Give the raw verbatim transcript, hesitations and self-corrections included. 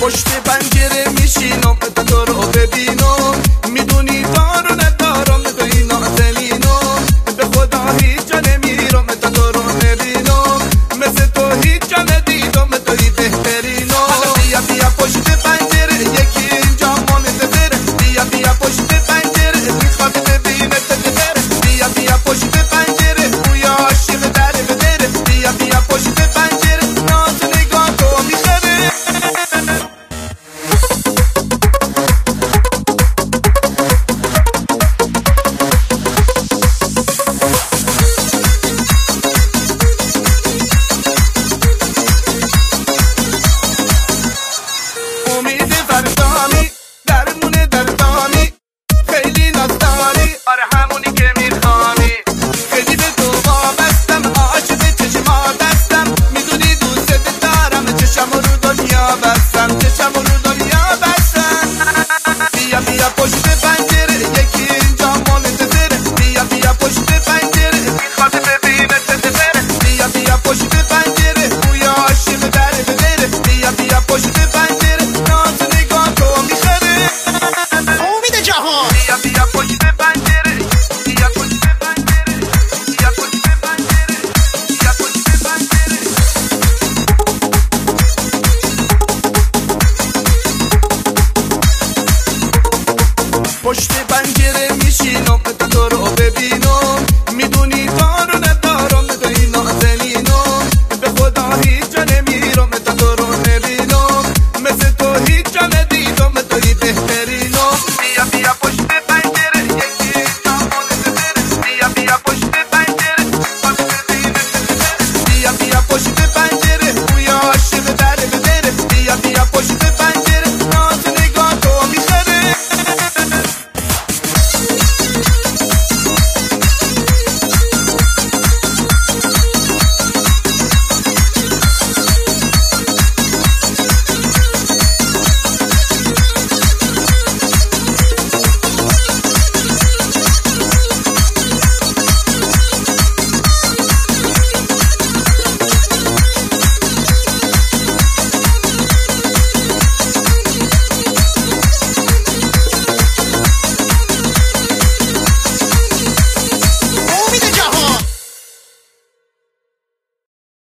پشت پنجره میشینم تا تو رو ببینم، میدونی دارو ندارم توی نازنینم، به خدا هیچ جا نمیرم تا تو رو نبینم، مثل تو هیچ جا ندیدم توی بهترینم. بیا بیا پشت پنجره یکی اینجا منتظره، بیا بیا پشت پنجره میخواد ببینه تدبره، بیا بیا پشت پنجره بویا عاشق در بدره، بیا بیا پشت پنجره ناز نگاه تو میخره. امید فردانی درمونه دردانی، خیلی نازداری آره همونی که میخوانی، خیلی به تو وابستم عاشق چشما دستم، میدونی دوست دارم چشم رو دنیا بستم، چشم رو دنیا بستم. بیا بیا پشت پنجره یکی اینجا منتظره، بیا بیا پشت پنجره میخواد ببینه تدبره، بیا بیا پشت پنجره بویا عاشق در بدره، بیا بیا پشت پنجره ناز نگاه تو میخره. امید جهان بیا بیا پشت پنجره، بیا پشت پنجره، بیا پشت پنجره، بیا پشت پنجره. پشت پنجره میشین